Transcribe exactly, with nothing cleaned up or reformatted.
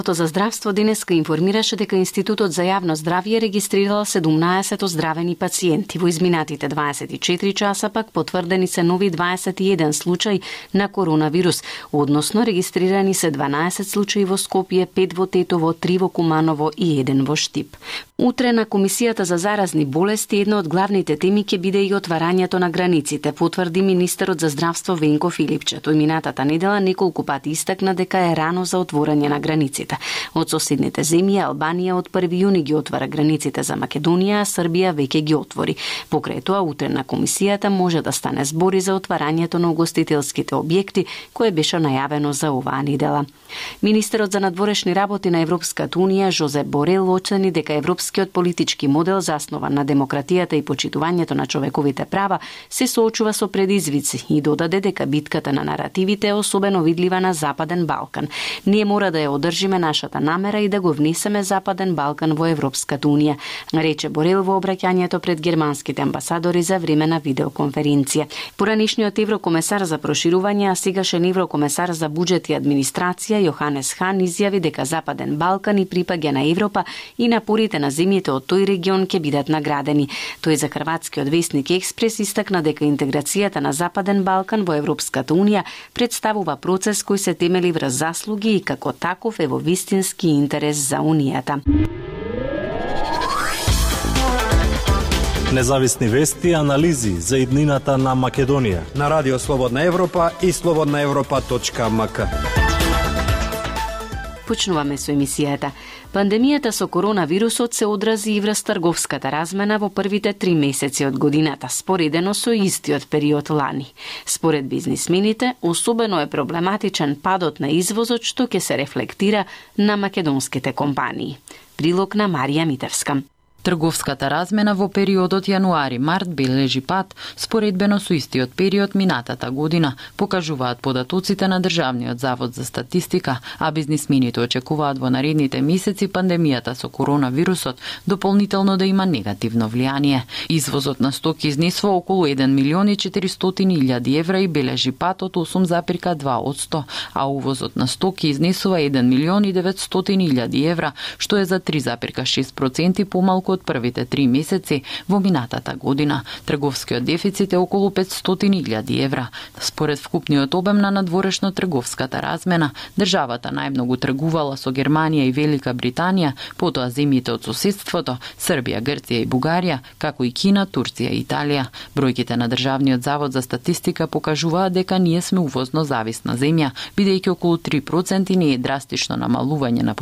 за здравство денеска информираше дека Институтот за јавно здравје регистрирал седумнаесет оздравени пациенти. Во изминатите дваесет и четири часа пак потврдени се нови дваесет и еден случаи на коронавирус, односно регистрирани се дванаесет случаи во Скопје, пет во Тетово, три во Куманово и еден во Штип. Утре на Комисијата за заразни болести една од главните теми ќе биде и отварањето на границите, потврди министерот за здравство Венко Филипче. Тој минатата недела неколку пати истакна дека е рано за отворање на границите. Од соседните земји Албанија од први јуни ги отвара границите за Македонија, а Србија веќе ги отвори. Покрај тоа, утре на Комисијата може да стане збори за отварањето на угостителските објекти, кое беше најавено за оваа недела. Министерот за надворешни работи на Европската Унија Жозеп Борел оцени дека европскиот политички модел заснован на демократијата и почитувањето на човековите права се соочува со предизвици и додаде дека битката на наративите е особено видлива на Западен Балкан. Ние мора да ја одржиме нашата намера и да го внесеме Западен Балкан во Европската Унија, рече Борел во обраќањето пред германските амбасадори за време на видеоконференција. Поранишниот еврокомесар за проширување, а сегашен еврокомесар за буџет и администрација Јоханес Хан изјави дека Западен Балкан и припаѓа на Европа и напорите на земјите од тој регион ќе бидат наградени. Тој за хрватскиот весник Експрес истакна дека интеграцијата на Западен Балкан во Европската Унија представува процес кој се темели врз заслуги и како таков е во вистински интерес за Унијата. Независни вести и анализи за иднината на Македонија на Радио Слободна Европа и слободна европа точка ем ка. Почнуваме со емисијата. Пандемијата со коронавирусот се одрази и врз трговската размена во првите три месеци од годината, споредено со истиот период лани. Според бизнисмените, особено е проблематичен падот на извозот што ќе се рефлектира на македонските компании. Прилог на Марија Митевска. Трговската размена во периодот јануари-март бележи пад, споредбено со истиот период минатата година, покажуваат податоците на Државниот завод за статистика, а бизнисмените очекуваат во наредните месеци пандемијата со коронавирусот дополнително да има негативно влијание. Извозот на стоки изнесува околу еден милион и четиристотини илјади евра и бележи пад од осум запирка два одсто, а увозот на стоки изнесува еден милион и деветстотини илјади евра, што е за три запирка шест проценти помалку од првите три месеци во минатата година. Трговскиот дефицит е околу петстотини илјади евра. Според вкупниот обем на надворешно трговската размена, државата најмногу тргувала со Германија и Велика Британија, потоа земјите од соседството, Србија, Грција и Бугарија, како и Кина, Турција и Италија. Бројките на Државниот завод за статистика покажуваат дека ние сме увозно зависна земја, бидејќи околу три проценти не е драстично намалување на